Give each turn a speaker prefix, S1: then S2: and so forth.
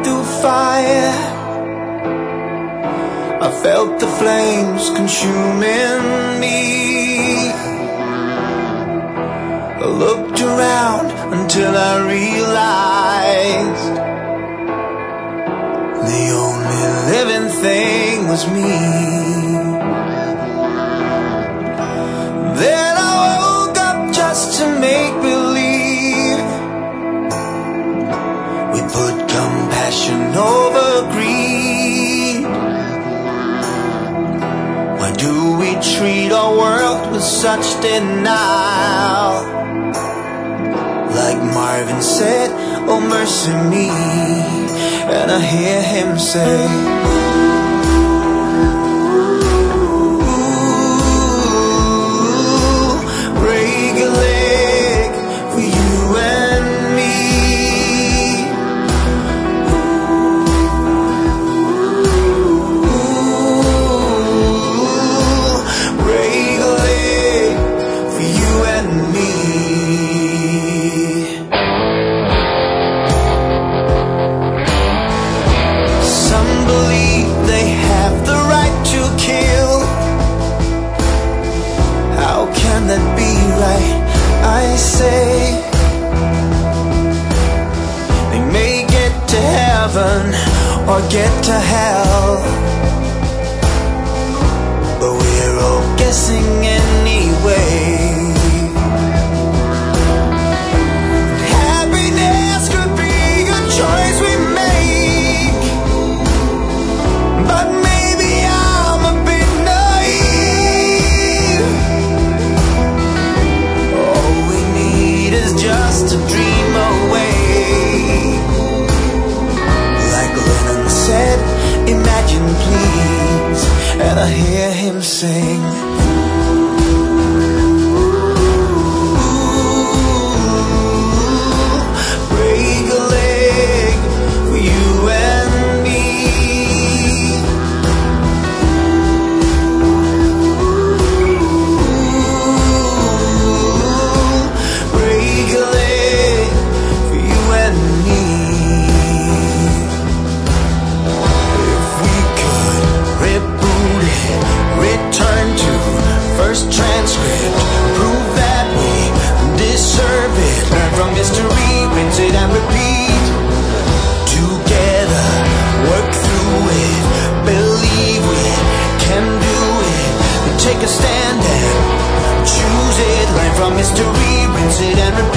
S1: through fire. I felt the flames consuming me. I looked around until I realized the only living thing was me. Then I woke up just to make believe. We put compassion over greed. Why do we treat our world with such denial? Like Marvin said, oh mercy me. And I hear him say, that be right? I say they may get to heaven or get to hell, but we're all guessing anyway. Happiness could be a choice we make, but maybe I'm a bit naive. Just to dream away. Like Lennon said, imagine please. And I hear him sing, break a leg for you and me. Transcript, prove that we deserve it. Learn from history, rinse it and repeat. Together, work through it. Believe we can do it. Take a stand and choose it. Learn from history, rinse it and repeat.